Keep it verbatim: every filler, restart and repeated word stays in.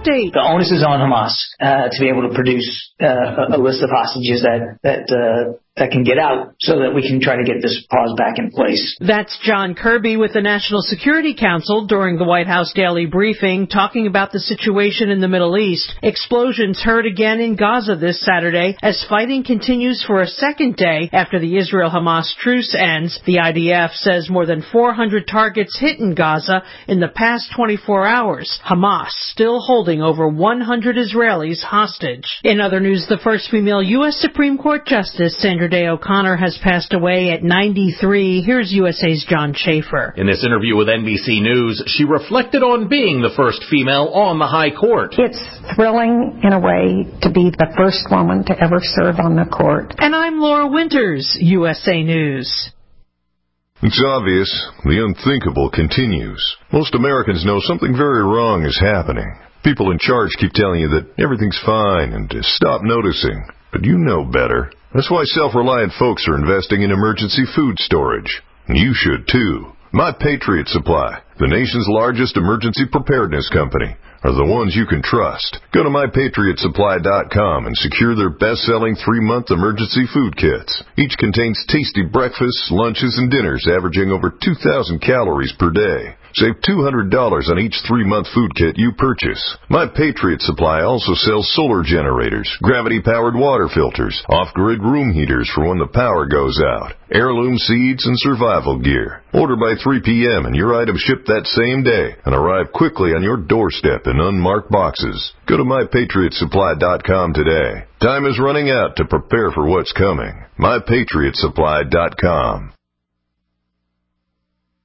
update. The onus is on Hamas uh, to be able to produce uh, a list of hostages that that uh, that can get out so that we can try to get this pause back in place. That's John Kirby with the National Security Council during the White House daily briefing, talking about the situation in the Middle East. Explosions heard again in Gaza this Saturday as fighting continues for a second day after the Israel-Hamas truce ends. The I D F says more than four hundred targets hit in Gaza in the past twenty-four hours. Hamas still holding over one hundred Israelis hostage. In other news, the first female U S Supreme Court Justice, Sandra Day O'Connor, has passed away at ninety-three. Here's U S A's John Schaefer. In this interview with N B C News, she reflected on being the first female on the High Court. It's thrilling in a way to be the first woman to ever serve on the court. And I'm Laura Winters, U S A News. It's obvious. The unthinkable continues. Most Americans know something very wrong is happening. People in charge keep telling you that everything's fine and to stop noticing. But you know better. That's why self-reliant folks are investing in emergency food storage. And you should too. My Patriot Supply, the nation's largest emergency preparedness company, are the ones you can trust. Go to my patriot supply dot com and secure their best-selling three-month emergency food kits. Each contains tasty breakfasts, lunches, and dinners averaging over two thousand calories per day. Save two hundred dollars on each three-month food kit you purchase. My Patriot Supply also sells solar generators, gravity-powered water filters, off-grid room heaters for when the power goes out, heirloom seeds, and survival gear. Order by three p.m. and your items ship that same day and arrive quickly on your doorstep in unmarked boxes. Go to my patriot supply dot com today. Time is running out to prepare for what's coming. my patriot supply dot com.